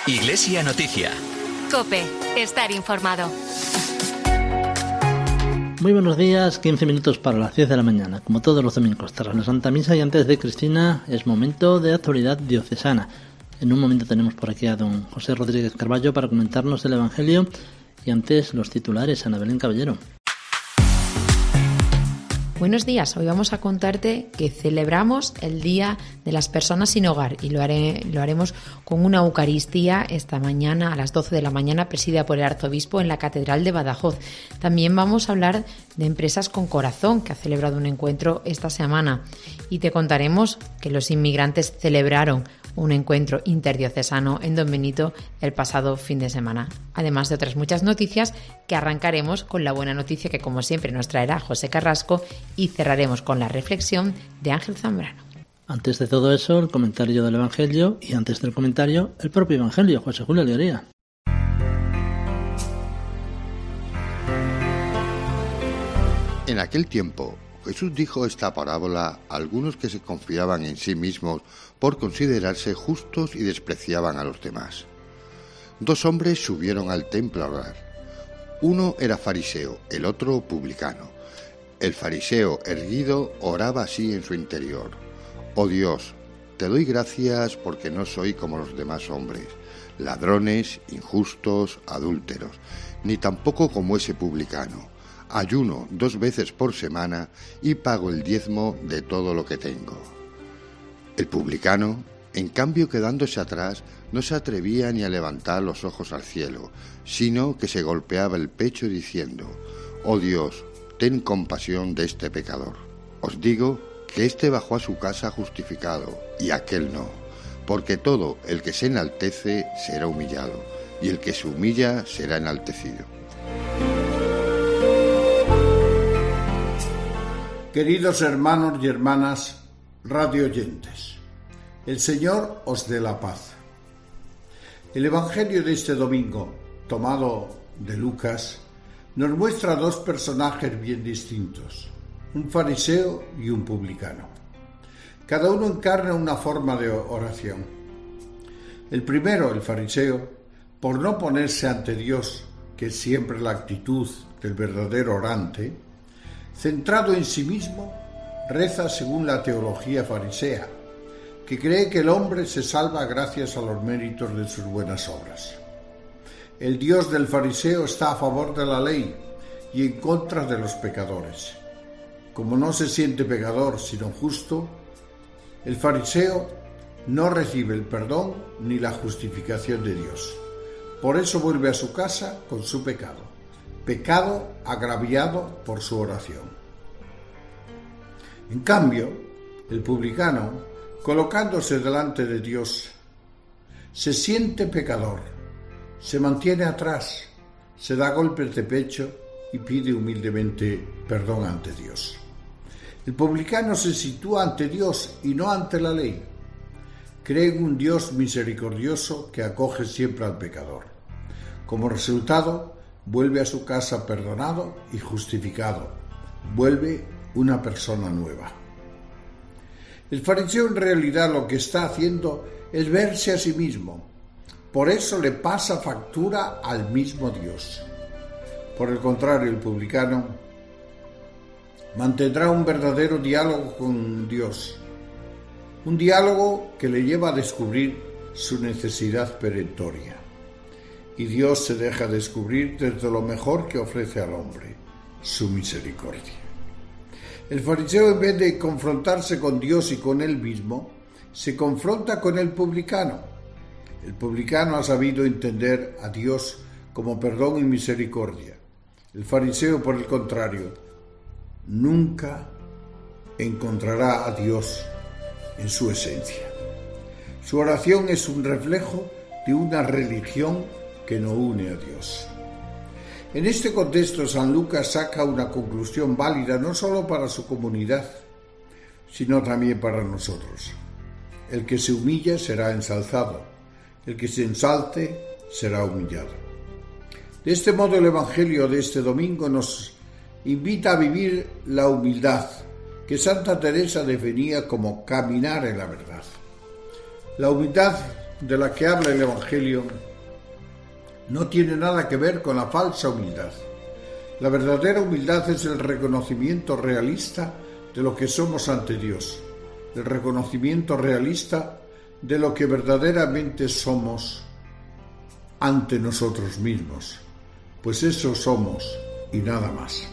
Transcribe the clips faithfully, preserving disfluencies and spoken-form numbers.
Iglesia Noticia. COPE. Estar informado. Muy buenos días, quince minutos para las diez de la mañana. Como todos los domingos, tras la Santa Misa y antes de Cristina, es momento de actualidad diocesana. En un momento tenemos por aquí a don José Rodríguez Carballo para comentarnos el Evangelio y antes los titulares. Ana Belén Caballero. Buenos días, hoy vamos a contarte que celebramos el Día de las Personas sin Hogar y lo, haré, lo haremos con una Eucaristía esta mañana a las doce de la mañana presidida por el Arzobispo en la Catedral de Badajoz. También vamos a hablar de Empresas con Corazón, que ha celebrado un encuentro esta semana, y te contaremos que los inmigrantes celebraron un encuentro interdiocesano en Don Benito el pasado fin de semana. Además de otras muchas noticias que arrancaremos con la buena noticia que como siempre nos traerá José Carrasco y cerraremos con la reflexión de Ángel Zambrano. Antes de todo eso, el comentario del Evangelio y antes del comentario, el propio Evangelio. José Julio Leoría. En aquel tiempo, Jesús dijo esta parábola a algunos que se confiaban en sí mismos por considerarse justos y despreciaban a los demás. Dos hombres subieron al templo a orar. Uno era fariseo, el otro publicano. El fariseo, erguido, oraba así en su interior: «Oh Dios, te doy gracias porque no soy como los demás hombres, ladrones, injustos, adúlteros, ni tampoco como ese publicano. Ayuno dos veces por semana y pago el diezmo de todo lo que tengo». El publicano, en cambio, quedándose atrás, no se atrevía ni a levantar los ojos al cielo, sino que se golpeaba el pecho diciendo: «Oh Dios, ten compasión de este pecador». Os digo que éste bajó a su casa justificado, y aquel no, porque todo el que se enaltece será humillado, y el que se humilla será enaltecido. Queridos hermanos y hermanas radio oyentes, el Señor os dé la paz. El Evangelio de este domingo, tomado de Lucas, nos muestra dos personajes bien distintos, un fariseo y un publicano. Cada uno encarna una forma de oración. El primero, el fariseo, por no ponerse ante Dios, que es siempre la actitud del verdadero orante, centrado en sí mismo, reza según la teología farisea, que cree que el hombre se salva gracias a los méritos de sus buenas obras. El Dios del fariseo está a favor de la ley y en contra de los pecadores. Como no se siente pecador sino justo, el fariseo no recibe el perdón ni la justificación de Dios. Por eso vuelve a su casa con su pecado, pecado agraviado por su oración. En cambio, el publicano, colocándose delante de Dios, se siente pecador, se mantiene atrás, se da golpes de pecho y pide humildemente perdón ante Dios. El publicano se sitúa ante Dios y no ante la ley. Cree en un Dios misericordioso que acoge siempre al pecador. Como resultado, vuelve a su casa perdonado y justificado. Vuelve una persona nueva. El fariseo en realidad lo que está haciendo es verse a sí mismo. Por eso le pasa factura al mismo Dios. Por el contrario, el publicano mantendrá un verdadero diálogo con Dios. Un diálogo que le lleva a descubrir su necesidad perentoria. Y Dios se deja descubrir desde lo mejor que ofrece al hombre, su misericordia. El fariseo, en vez de confrontarse con Dios y con él mismo, se confronta con el publicano. El publicano ha sabido entender a Dios como perdón y misericordia. El fariseo, por el contrario, nunca encontrará a Dios en su esencia. Su oración es un reflejo de una religión que no une a Dios. En este contexto, San Lucas saca una conclusión válida no solo para su comunidad, sino también para nosotros. El que se humilla será ensalzado, el que se ensalte será humillado. De este modo, el Evangelio de este domingo nos invita a vivir la humildad, que Santa Teresa definía como caminar en la verdad. La humildad de la que habla el Evangelio no tiene nada que ver con la falsa humildad. La verdadera humildad es el reconocimiento realista de lo que somos ante Dios, el reconocimiento realista de lo que verdaderamente somos ante nosotros mismos, pues eso somos y nada más.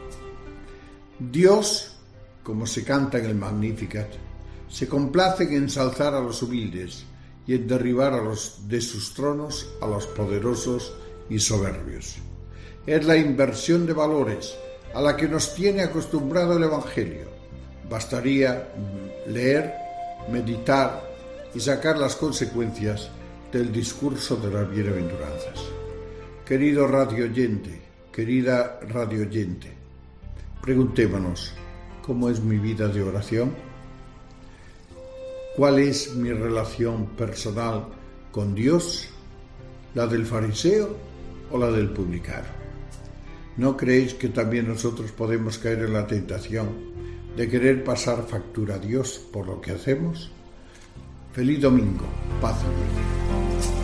Dios, como se canta en el Magnificat, se complace en ensalzar a los humildes y en derribar a los de sus tronos a los poderosos y soberbios. Es la inversión de valores a la que nos tiene acostumbrado el Evangelio. Bastaría leer, meditar y sacar las consecuencias del discurso de las bienaventuranzas. Querido radioyente, querida radioyente, preguntémonos, ¿cómo es mi vida de oración? ¿Cuál es mi relación personal con Dios? ¿La del fariseo o la del publicano? ¿No creéis que también nosotros podemos caer en la tentación de querer pasar factura a Dios por lo que hacemos? Feliz domingo, paz y bien.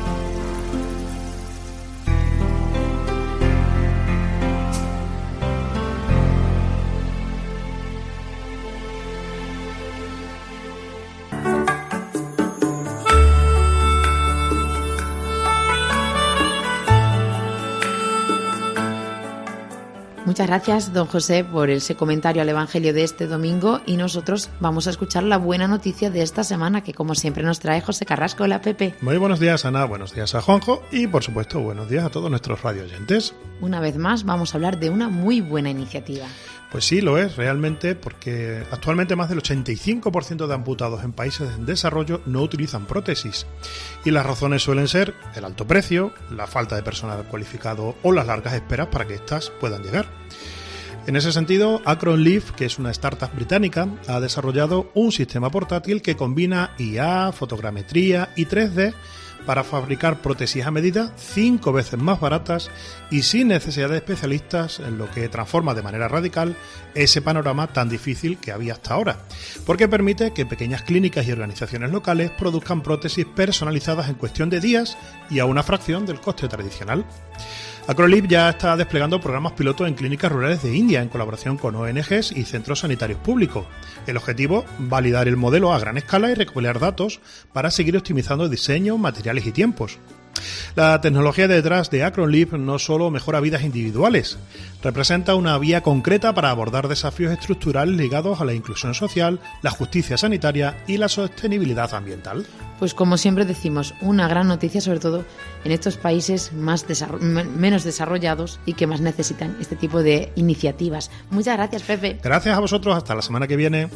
Muchas gracias, don José, por ese comentario al Evangelio de este domingo, y nosotros vamos a escuchar la buena noticia de esta semana que, como siempre, nos trae José Carrasco. Hola, Pepe. Muy buenos días, Ana, buenos días a Juanjo y, por supuesto, buenos días a todos nuestros radioyentes. Una vez más vamos a hablar de una muy buena iniciativa. Pues sí, lo es realmente, porque actualmente más del ochenta y cinco por ciento de amputados en países en desarrollo no utilizan prótesis. Y las razones suelen ser el alto precio, la falta de personal cualificado o las largas esperas para que éstas puedan llegar. En ese sentido, Acron Life, que es una startup británica, ha desarrollado un sistema portátil que combina I A, fotogrametría y tres D para fabricar prótesis a medida cinco veces más baratas y sin necesidad de especialistas, en lo que transforma de manera radical ese panorama tan difícil que había hasta ahora, porque permite que pequeñas clínicas y organizaciones locales produzcan prótesis personalizadas en cuestión de días y a una fracción del coste tradicional. Acrolib ya está desplegando programas piloto en clínicas rurales de India en colaboración con O N Ges y centros sanitarios públicos. El objetivo, validar el modelo a gran escala y recopilar datos para seguir optimizando diseño, materiales y tiempos. La tecnología detrás de Acrolib no solo mejora vidas individuales, representa una vía concreta para abordar desafíos estructurales ligados a la inclusión social, la justicia sanitaria y la sostenibilidad ambiental. Pues como siempre decimos, una gran noticia, sobre todo en estos países más desarro- menos desarrollados y que más necesitan este tipo de iniciativas. Muchas gracias, Pepe. Gracias a vosotros, hasta la semana que viene.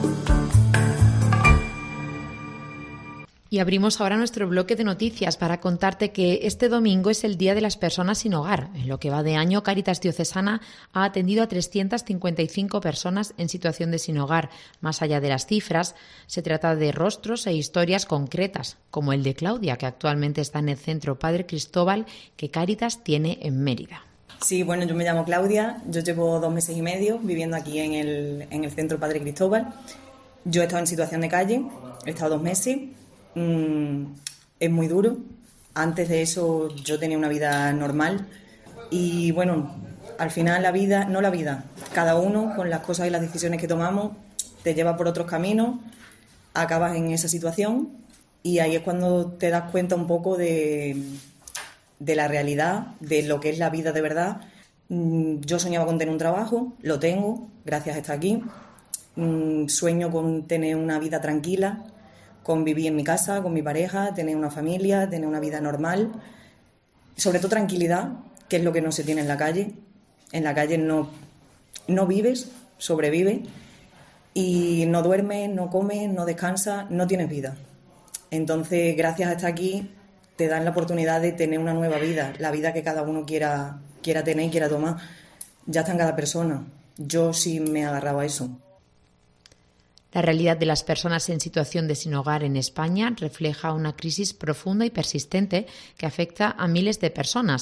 Y abrimos ahora nuestro bloque de noticias para contarte que este domingo es el Día de las Personas sin Hogar. En lo que va de año, Cáritas Diocesana ha atendido a trescientas cincuenta y cinco personas en situación de sin hogar. Más allá de las cifras, se trata de rostros e historias concretas, como el de Claudia, que actualmente está en el Centro Padre Cristóbal que Cáritas tiene en Mérida. Sí, bueno, yo me llamo Claudia, yo llevo dos meses y medio viviendo aquí en el, en el Centro Padre Cristóbal. Yo he estado en situación de calle, he estado dos meses. Mm, es muy duro. Antes de eso yo tenía una vida normal y bueno, al final la vida, no la vida, cada uno con las cosas y las decisiones que tomamos te lleva por otros caminos, acabas en esa situación y ahí es cuando te das cuenta un poco de, de la realidad, de lo que es la vida de verdad. Mm, yo soñaba con tener un trabajo, lo tengo, gracias a estar aquí. Mm, sueño con tener una vida tranquila, con vivir en mi casa, con mi pareja, tener una familia, tener una vida normal, sobre todo tranquilidad, que es lo que no se tiene en la calle. En la calle no, no vives, sobrevives, y no duermes, no comes, no descansas, no tienes vida. Entonces, gracias a estar aquí, te dan la oportunidad de tener una nueva vida, la vida que cada uno quiera, quiera tener y quiera tomar. Ya está en cada persona. Yo sí me agarraba a eso. La realidad de las personas en situación de sin hogar en España refleja una crisis profunda y persistente que afecta a miles de personas.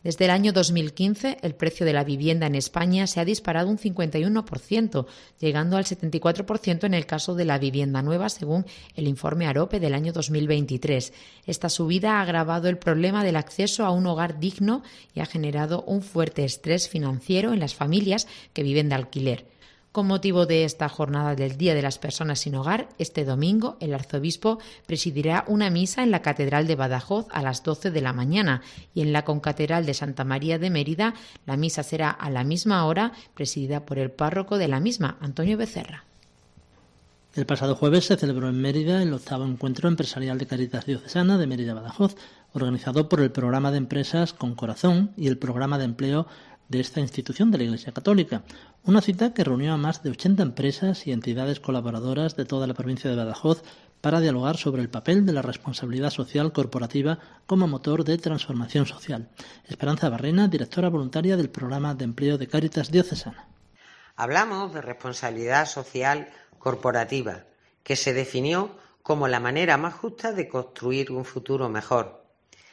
Desde el año dos mil quince, el precio de la vivienda en España se ha disparado un cincuenta y uno por ciento, llegando al setenta y cuatro por ciento en el caso de la vivienda nueva, según el informe AROPE del año dos mil veintitrés. Esta subida ha agravado el problema del acceso a un hogar digno y ha generado un fuerte estrés financiero en las familias que viven de alquiler. Con motivo de esta jornada del Día de las Personas sin Hogar, este domingo el arzobispo presidirá una misa en la Catedral de Badajoz a las doce de la mañana y en la Concatedral de Santa María de Mérida la misa será a la misma hora, presidida por el párroco de la misma, Antonio Becerra. El pasado jueves se celebró en Mérida el octavo encuentro empresarial de Cáritas Diocesana de Mérida-Badajoz, organizado por el Programa de Empresas Con Corazón y el Programa de Empleo de esta institución de la Iglesia Católica. Una cita que reunió a más de ochenta empresas y entidades colaboradoras de toda la provincia de Badajoz para dialogar sobre el papel de la responsabilidad social corporativa como motor de transformación social. Esperanza Barrena, directora voluntaria del Programa de Empleo de Cáritas Diocesana. Hablamos de responsabilidad social corporativa, que se definió como la manera más justa de construir un futuro mejor,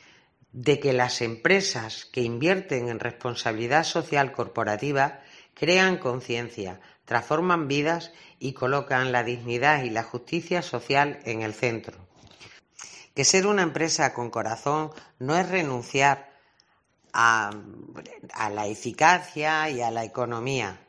de que las empresas que invierten en responsabilidad social corporativa crean conciencia, transforman vidas y colocan la dignidad y la justicia social en el centro. Que ser una empresa con corazón no es renunciar a, a la eficacia y a la economía,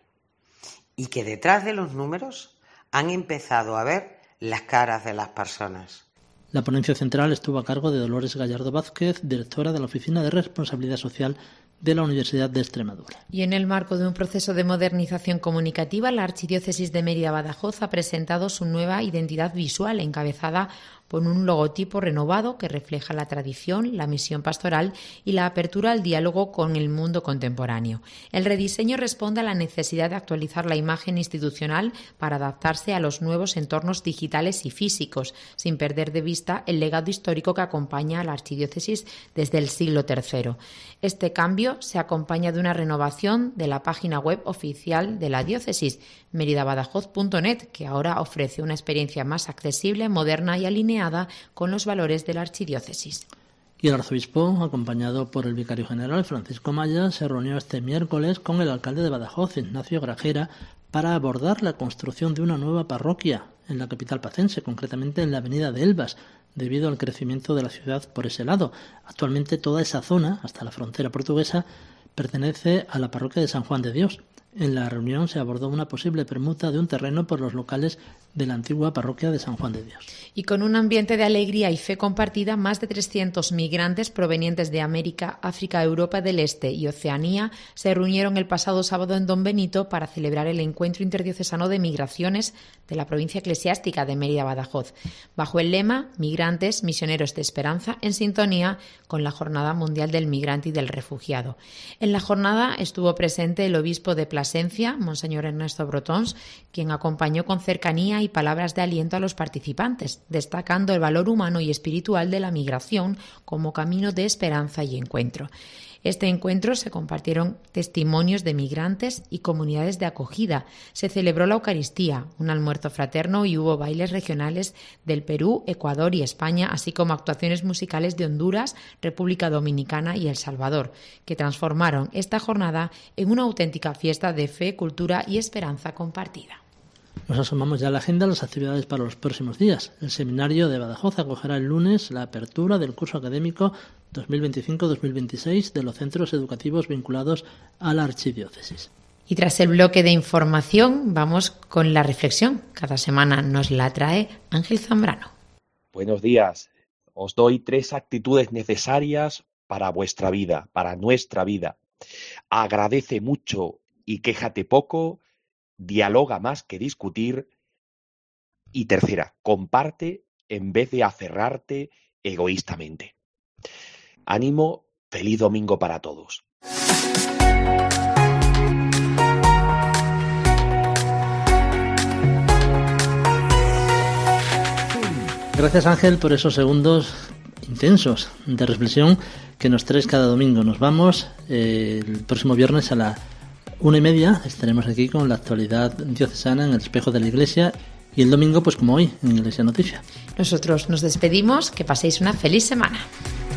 y que detrás de los números han empezado a ver las caras de las personas. La ponencia central estuvo a cargo de Dolores Gallardo Vázquez, directora de la Oficina de Responsabilidad Social de la Universidad de Extremadura. Y en el marco de un proceso de modernización comunicativa, la Archidiócesis de Mérida-Badajoz ha presentado su nueva identidad visual, encabezada por un logotipo renovado que refleja la tradición, la misión pastoral y la apertura al diálogo con el mundo contemporáneo. El rediseño responde a la necesidad de actualizar la imagen institucional para adaptarse a los nuevos entornos digitales y físicos, sin perder de vista el legado histórico que acompaña a la Archidiócesis desde el siglo tercero. Este cambio se acompaña de una renovación de la página web oficial de la diócesis, meridabadajoz punto net, que ahora ofrece una experiencia más accesible, moderna y alineada con los valores de la archidiócesis. Y el arzobispo, acompañado por el vicario general Francisco Maya, se reunió este miércoles con el alcalde de Badajoz, Ignacio Grajera, para abordar la construcción de una nueva parroquia en la capital pacense, concretamente en la avenida de Elvas, debido al crecimiento de la ciudad por ese lado. Actualmente toda esa zona, hasta la frontera portuguesa, pertenece a la parroquia de San Juan de Dios. En la reunión se abordó una posible permuta de un terreno por los locales de la antigua parroquia de San Juan de Dios. Y con un ambiente de alegría y fe compartida, más de trescientos migrantes provenientes de América, África, Europa del Este y Oceanía se reunieron el pasado sábado en Don Benito para celebrar el Encuentro Interdiocesano de Migraciones de la provincia eclesiástica de Mérida-Badajoz, bajo el lema Migrantes, Misioneros de Esperanza, en sintonía con la Jornada Mundial del Migrante y del Refugiado. En la jornada estuvo presente el obispo de Plasencia, Monseñor Ernesto Brotons, quien acompañó con cercanía y palabras de aliento a los participantes, destacando el valor humano y espiritual de la migración como camino de esperanza y encuentro. Este encuentro se compartieron testimonios de migrantes y comunidades de acogida. Se celebró la Eucaristía, un almuerzo fraterno y hubo bailes regionales del Perú, Ecuador y España, así como actuaciones musicales de Honduras, República Dominicana y El Salvador, que transformaron esta jornada en una auténtica fiesta de fe, cultura y esperanza compartida. Nos asomamos ya a la agenda de las actividades para los próximos días. El seminario de Badajoz acogerá el lunes la apertura del curso académico dos mil veinticinco dos mil veintiséis de los centros educativos vinculados a la archidiócesis. Y tras el bloque de información, vamos con la reflexión. Cada semana nos la trae Ángel Zambrano. Buenos días. Os doy tres actitudes necesarias para vuestra vida, para nuestra vida. Agradece mucho y quéjate poco. Dialoga más que discutir. Y tercera, comparte en vez de aferrarte egoístamente. Ánimo, feliz domingo para todos. Gracias, Ángel, por esos segundos intensos de reflexión que nos traes cada domingo. Nos vamos eh, el próximo viernes a la una y media. Estaremos aquí con la actualidad diocesana en el espejo de la Iglesia y el domingo, pues como hoy, en Iglesia Noticia. Nosotros nos despedimos. Que paséis una feliz semana.